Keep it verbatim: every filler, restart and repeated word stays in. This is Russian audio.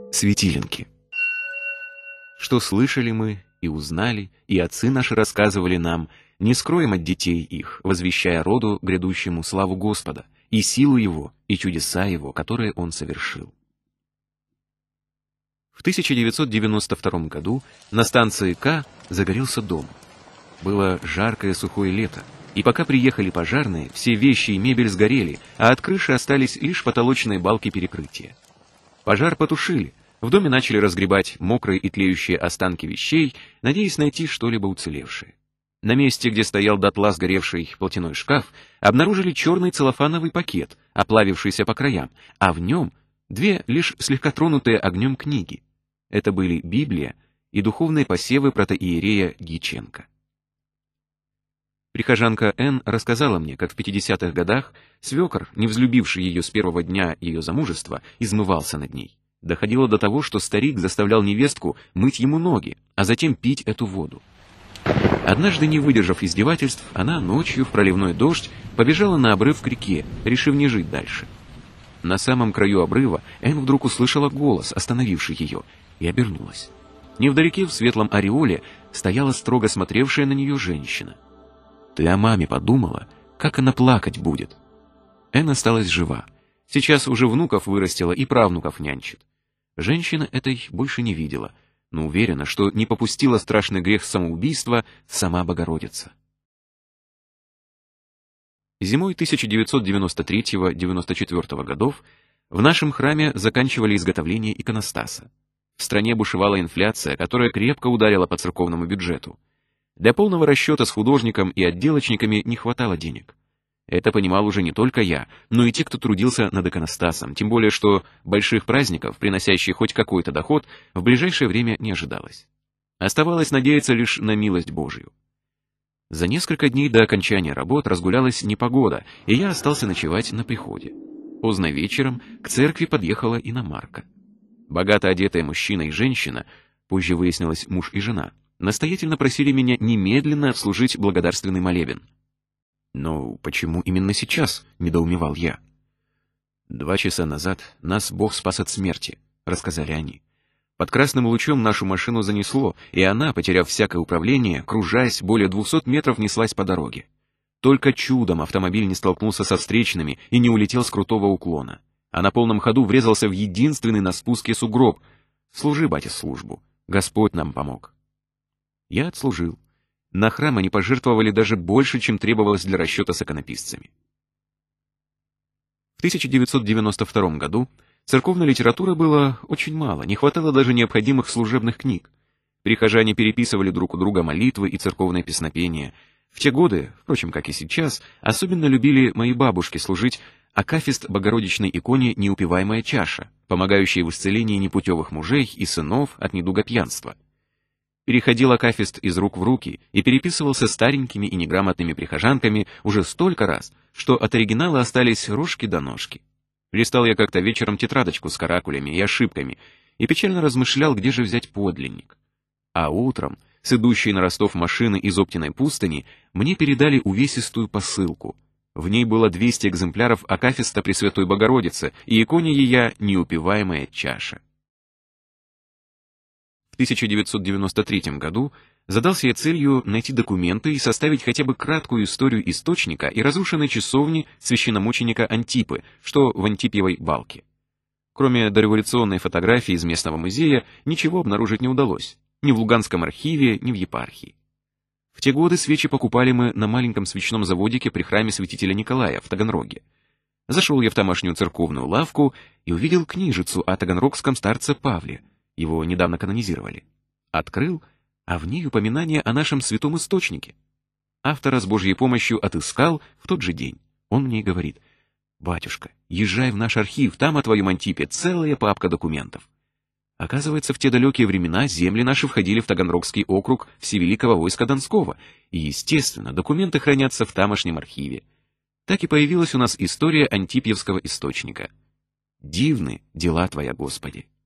Светиленки. Что слышали мы и узнали, и отцы наши рассказывали нам, не скроем от детей их, возвещая роду грядущему славу Господа, и силу Его, и чудеса Его, которые Он совершил. В тысяча девятьсот девяносто втором году на станции К загорелся дом. Было жаркое сухое лето, и пока приехали пожарные, все вещи и мебель сгорели, а от крыши остались лишь потолочные балки перекрытия. Пожар потушили, в доме начали разгребать мокрые и тлеющие останки вещей, надеясь найти что-либо уцелевшее. На месте, где стоял дотла сгоревший платяной шкаф, обнаружили черный целлофановый пакет, оплавившийся по краям, а в нем две лишь слегка тронутые огнем книги. Это были Библия и духовные посевы протоиерея Дьяченко. Прихожанка Н. рассказала мне, как в пятидесятых годах свекор, не взлюбивший ее с первого дня ее замужества, измывался над ней. Доходило до того, что старик заставлял невестку мыть ему ноги, а затем пить эту воду. Однажды, не выдержав издевательств, она ночью в проливной дождь побежала на обрыв к реке, решив не жить дальше. На самом краю обрыва Н. вдруг услышала голос, остановивший ее, и обернулась. Невдалеке в светлом ореоле стояла строго смотревшая на нее женщина. «Ты о маме подумала? Как она плакать будет?» Н. осталась жива. Сейчас уже внуков вырастила и правнуков нянчит. Женщина этой больше не видела, но уверена, что не попустила страшный грех самоубийства сама Богородица. Зимой тысяча девятьсот девяносто третьего — девяносто четвёртого годов в нашем храме заканчивали изготовление иконостаса. В стране бушевала инфляция, которая крепко ударила по церковному бюджету. Для полного расчета с художником и отделочниками не хватало денег. Это понимал уже не только я, но и те, кто трудился над иконостасом, тем более что больших праздников, приносящих хоть какой-то доход, в ближайшее время не ожидалось. Оставалось надеяться лишь на милость Божию. За несколько дней до окончания работ разгулялась непогода, и я остался ночевать на приходе. Поздно вечером к церкви подъехала иномарка. Богато одетые мужчина и женщина, позже выяснилось муж и жена, настоятельно просили меня немедленно служить благодарственный молебен. «Но почему именно сейчас?» — недоумевал я. «Два часа назад нас Бог спас от смерти», — рассказали они. «Под красным лучом нашу машину занесло, и она, потеряв всякое управление, кружась, более двухсот метров неслась по дороге. Только чудом автомобиль не столкнулся со встречными и не улетел с крутого уклона, а на полном ходу врезался в единственный на спуске сугроб. Служи, батя, службу. Господь нам помог». Я отслужил. На храм они пожертвовали даже больше, чем требовалось для расчета с иконописцами. В тысяча девятьсот девяносто втором году церковной литературы было очень мало, не хватало даже необходимых служебных книг. Прихожане переписывали друг у друга молитвы и церковные песнопения. В те годы, впрочем, как и сейчас, особенно любили мои бабушки служить акафист Богородичной иконе «Неупиваемая чаша», помогающей в исцелении непутевых мужей и сынов от недуга пьянства. Переходил акафист из рук в руки и переписывался старенькими и неграмотными прихожанками уже столько раз, что от оригинала остались рожки до ножки. Листал я как-то вечером тетрадочку с каракулями и ошибками и печально размышлял, где же взять подлинник. А утром, с идущей на Ростов машины из Оптиной пустыни, мне передали увесистую посылку. В ней было двести экземпляров акафиста Пресвятой Богородицы и иконе ея «Неупиваемая чаша». В тысяча девятьсот девяносто третьем году задался я целью найти документы и составить хотя бы краткую историю источника и разрушенной часовни священномученика Антипы, что в Антипьевой балке. Кроме дореволюционной фотографии из местного музея, ничего обнаружить не удалось, ни в Луганском архиве, ни в епархии. В те годы свечи покупали мы на маленьком свечном заводике при храме святителя Николая в Таганроге. Зашел я в тамошнюю церковную лавку и увидел книжицу о таганрогском старце Павле. Его недавно канонизировали. Открыл, а в ней упоминание о нашем святом источнике. Автора с Божьей помощью отыскал в тот же день. Он мне и говорит: «Батюшка, езжай в наш архив, там о твоем Антипе целая папка документов». Оказывается, в те далекие времена земли наши входили в Таганрогский округ Всевеликого войска Донского, и, естественно, документы хранятся в тамошнем архиве. Так и появилась у нас история Антипьевского источника. Дивны дела Твоя, Господи!